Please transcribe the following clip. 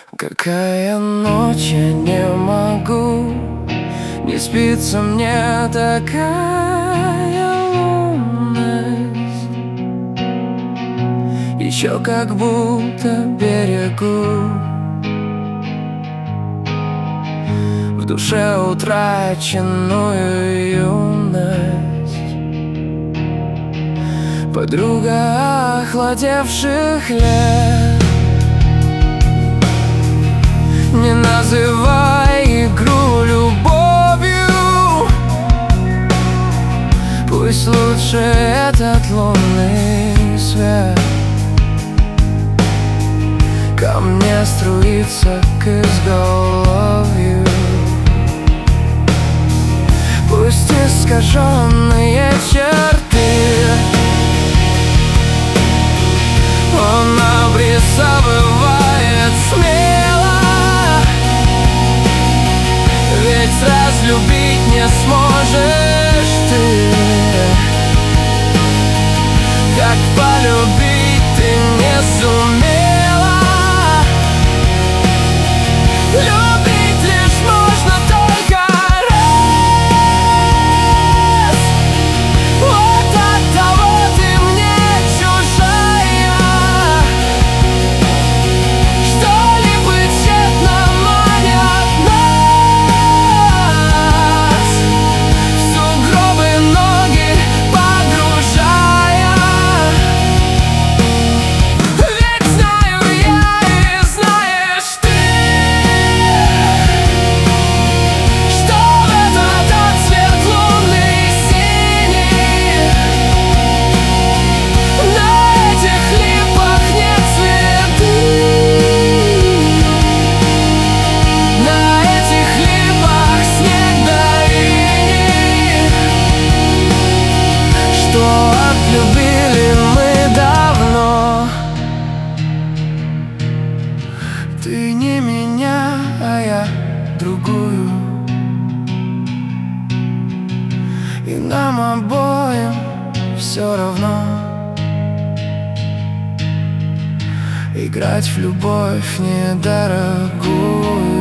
Какая ночь, я не могу, не спится мне такая лунность. Еще как будто берегу в душе утраченную юность. Подруга охладевших лет, не называй игру любовью. Пусть лучше этот лунный свет ко мне струится к изголовью. Пусть искаженные черты он обрисовывает смело, ведь разлюбить не сможешь ты. Как полюбить ты не сумела. Любить лишь можно только раз. Вот оттого ты мне чужая. Что-либо тщетно манят нас в сугробы ноги погружая. Ведь знаю я и знаешь ты, что в этот отсвет лунный синий на этих липах нет цветы. На этих липах снег да иней, что отлюбили мы давно. Ты не меня, а я другую, и нам обоим все равно. Играть в любовь недорогую.